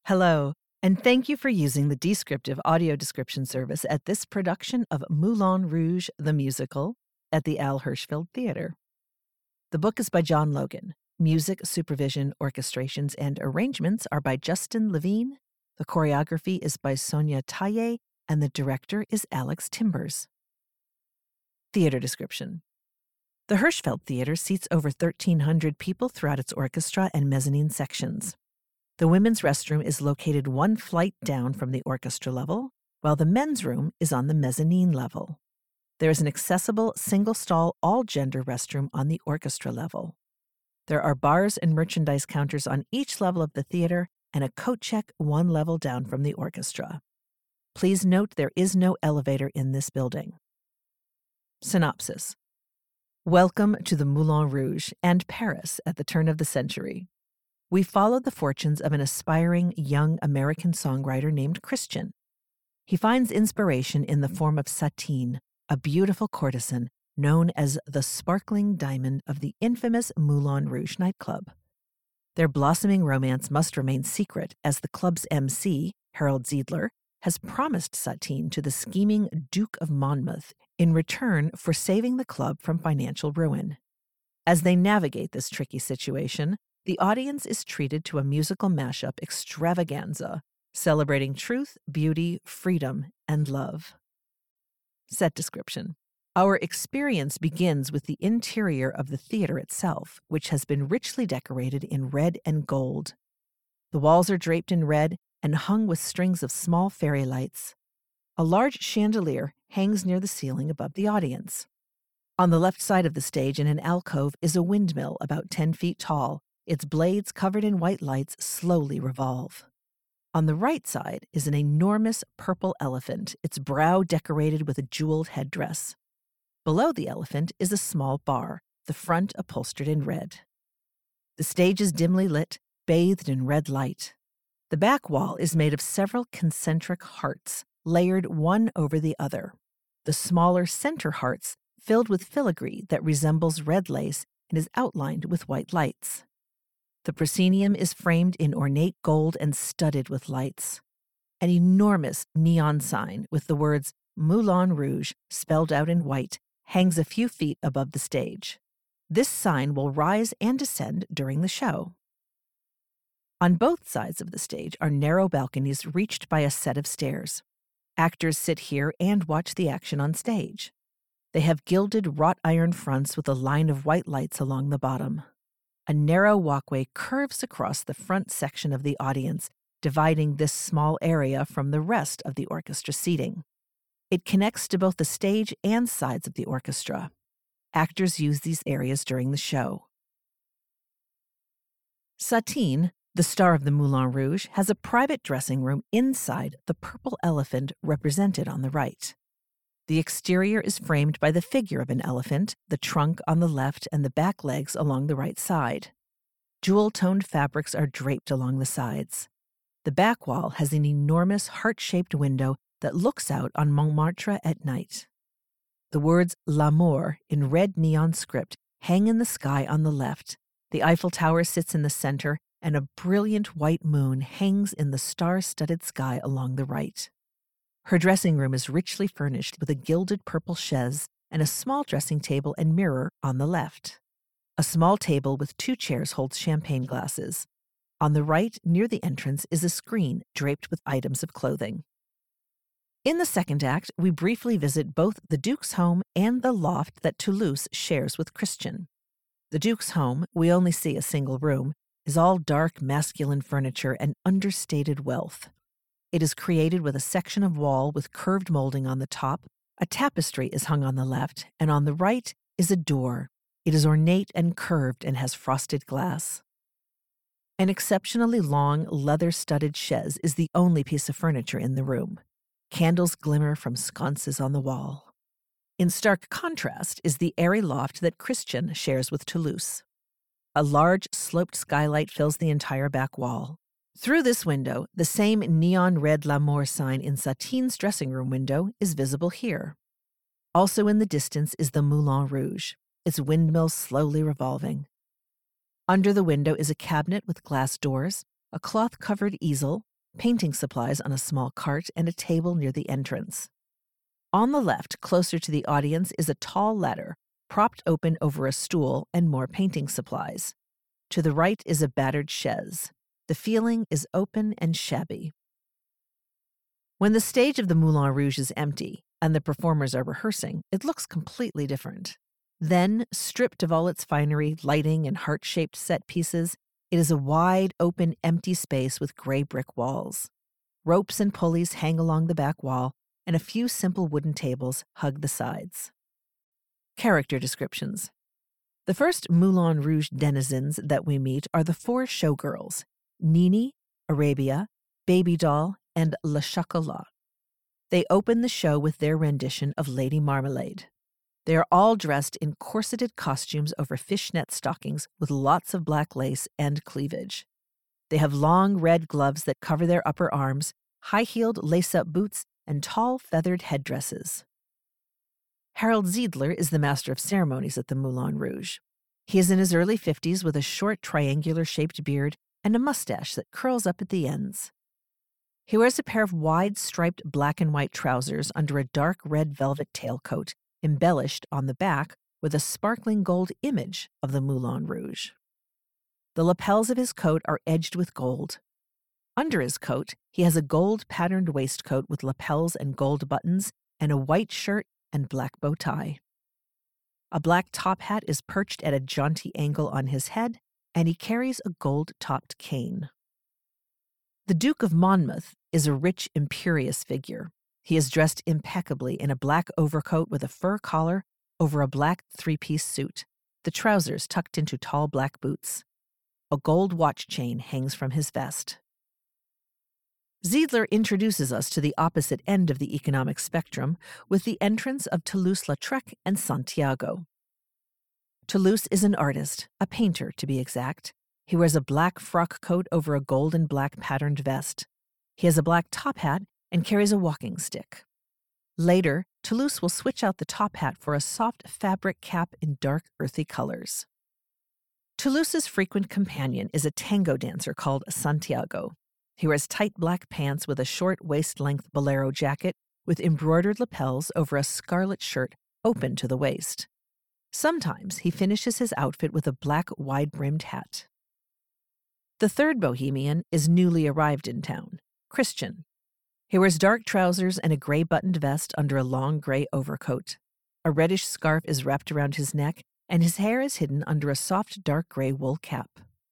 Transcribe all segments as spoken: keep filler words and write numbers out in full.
Hello, and thank you for using the Descriptive audio description service at this production of Moulin Rouge, the musical, at the Al Hirschfeld Theater. The book is by John Logan. Music, supervision, orchestrations, and arrangements are by Justin Levine. The choreography is by Sonia Taille, and the director is Alex Timbers. Theater description. The Hirschfeld Theater seats over thirteen hundred people throughout its orchestra and mezzanine sections. The women's restroom is located one flight down from the orchestra level, while the men's room is on the mezzanine level. There is an accessible, single-stall, all-gender restroom on the orchestra level. There are bars and merchandise counters on each level of the theater and a coat check one level down from the orchestra. Please note there is no elevator in this building. Synopsis. Welcome to the Moulin Rouge and Paris at the turn of the century. We followed the fortunes of an aspiring young American songwriter named Christian. He finds inspiration in the form of Satine, a beautiful courtesan known as the sparkling diamond of the infamous Moulin Rouge nightclub. Their blossoming romance must remain secret as the club's M C, Harold Ziedler, has promised Satine to the scheming Duke of Monmouth in return for saving the club from financial ruin. As they navigate this tricky situation, the audience is treated to a musical mashup extravaganza, celebrating truth, beauty, freedom, and love. Set description. Our experience begins with the interior of the theater itself, which has been richly decorated in red and gold. The walls are draped in red and hung with strings of small fairy lights. A large chandelier hangs near the ceiling above the audience. On the left side of the stage in an alcove is a windmill about ten feet tall. Its blades covered in white lights slowly revolve. On the right side is an enormous purple elephant, its brow decorated with a jeweled headdress. Below the elephant is a small bar, the front upholstered in red. The stage is dimly lit, bathed in red light. The back wall is made of several concentric hearts, layered one over the other. The smaller center hearts filled with filigree that resembles red lace and is outlined with white lights. The proscenium is framed in ornate gold and studded with lights. An enormous neon sign with the words Moulin Rouge spelled out in white hangs a few feet above the stage. This sign will rise and descend during the show. On both sides of the stage are narrow balconies reached by a set of stairs. Actors sit here and watch the action on stage. They have gilded wrought iron fronts with a line of white lights along the bottom. A narrow walkway curves across the front section of the audience, dividing this small area from the rest of the orchestra seating. It connects to both the stage and sides of the orchestra. Actors use these areas during the show. Satine, the star of the Moulin Rouge, has a private dressing room inside the purple elephant represented on the right. The exterior is framed by the figure of an elephant, the trunk on the left and the back legs along the right side. Jewel-toned fabrics are draped along the sides. The back wall has an enormous heart-shaped window that looks out on Montmartre at night. The words L'Amour in red neon script hang in the sky on the left. The Eiffel Tower sits in the center, and a brilliant white moon hangs in the star-studded sky along the right. Her dressing room is richly furnished with a gilded purple chaise and a small dressing table and mirror on the left. A small table with two chairs holds champagne glasses. On the right, near the entrance, is a screen draped with items of clothing. In the second act, we briefly visit both the Duke's home and the loft that Toulouse shares with Christian. The Duke's home, we only see a single room, is all dark masculine furniture and understated wealth. It is created with a section of wall with curved molding on the top. A tapestry is hung on the left, and on the right is a door. It is ornate and curved and has frosted glass. An exceptionally long, leather-studded chaise is the only piece of furniture in the room. Candles glimmer from sconces on the wall. In stark contrast is the airy loft that Christian shares with Toulouse. A large, sloped skylight fills the entire back wall. Through this window, the same neon red L'Amour sign in Satine's dressing room window is visible here. Also in the distance is the Moulin Rouge, its windmill slowly revolving. Under the window is a cabinet with glass doors, a cloth-covered easel, painting supplies on a small cart, and a table near the entrance. On the left, closer to the audience, is a tall ladder, propped open over a stool, and more painting supplies. To the right is a battered chaise. The feeling is open and shabby. When the stage of the Moulin Rouge is empty and the performers are rehearsing, it looks completely different. Then, stripped of all its finery, lighting, and heart-shaped set pieces, it is a wide, open, empty space with gray brick walls. Ropes and pulleys hang along the back wall, and a few simple wooden tables hug the sides. Character descriptions. The first Moulin Rouge denizens that we meet are the four showgirls, Nini, Arabia, Baby Doll, and Le Chocolat. They open the show with their rendition of Lady Marmalade. They are all dressed in corseted costumes over fishnet stockings with lots of black lace and cleavage. They have long red gloves that cover their upper arms, high-heeled lace-up boots, and tall feathered headdresses. Harold Zeidler is the master of ceremonies at the Moulin Rouge. He is in his early fifties with a short triangular-shaped beard and a mustache that curls up at the ends. He wears a pair of wide striped black and white trousers under a dark red velvet tailcoat, embellished on the back with a sparkling gold image of the Moulin Rouge. The lapels of his coat are edged with gold. Under his coat, he has a gold-patterned waistcoat with lapels and gold buttons, and a white shirt and black bow tie. A black top hat is perched at a jaunty angle on his head, and he carries a gold-topped cane. The Duke of Monmouth is a rich, imperious figure. He is dressed impeccably in a black overcoat with a fur collar over a black three-piece suit, the trousers tucked into tall black boots. A gold watch chain hangs from his vest. Zeidler introduces us to the opposite end of the economic spectrum with the entrance of Toulouse-Lautrec and Santiago. Toulouse is an artist, a painter to be exact. He wears a black frock coat over a gold and black patterned vest. He has a black top hat and carries a walking stick. Later, Toulouse will switch out the top hat for a soft fabric cap in dark, earthy colors. Toulouse's frequent companion is a tango dancer called Santiago. He wears tight black pants with a short waist-length bolero jacket with embroidered lapels over a scarlet shirt open to the waist. Sometimes he finishes his outfit with a black wide-brimmed hat. The third bohemian is newly arrived in town, Christian. He wears dark trousers and a gray buttoned vest under a long gray overcoat. A reddish scarf is wrapped around his neck, and his hair is hidden under a soft dark gray wool cap.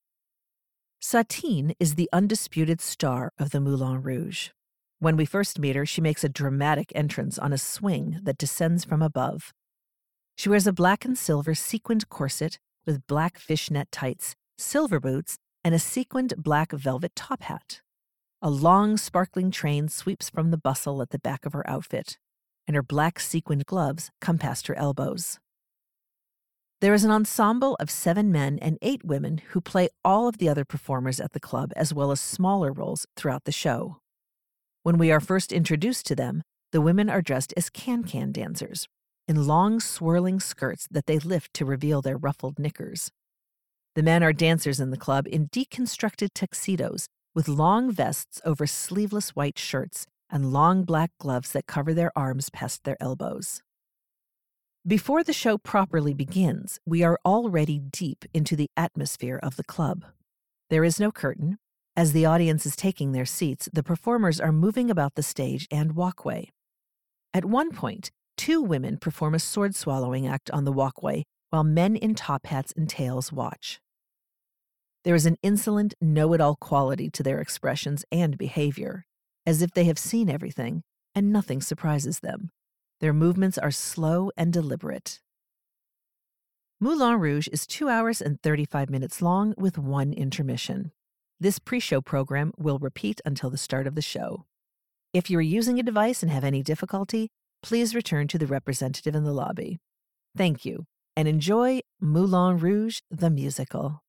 Satine is the undisputed star of the Moulin Rouge. When we first meet her, she makes a dramatic entrance on a swing that descends from above. She wears a black and silver sequined corset with black fishnet tights, silver boots, and a sequined black velvet top hat. A long, sparkling train sweeps from the bustle at the back of her outfit, and her black sequined gloves come past her elbows. There is an ensemble of seven men and eight women who play all of the other performers at the club as well as smaller roles throughout the show. When we are first introduced to them, the women are dressed as can-can dancers, in long swirling skirts that they lift to reveal their ruffled knickers. The men are dancers in the club in deconstructed tuxedos with long vests over sleeveless white shirts and long black gloves that cover their arms past their elbows. Before the show properly begins, we are already deep into the atmosphere of the club. There is no curtain. As the audience is taking their seats, the performers are moving about the stage and walkway. At one point, two women perform a sword-swallowing act on the walkway while men in top hats and tails watch. There is an insolent, know-it-all quality to their expressions and behavior, as if they have seen everything and nothing surprises them. Their movements are slow and deliberate. Moulin Rouge is two hours and thirty-five minutes long with one intermission. This pre-show program will repeat until the start of the show. If you are using a device and have any difficulty, please return to the representative in the lobby. Thank you, and enjoy Moulin Rouge the musical.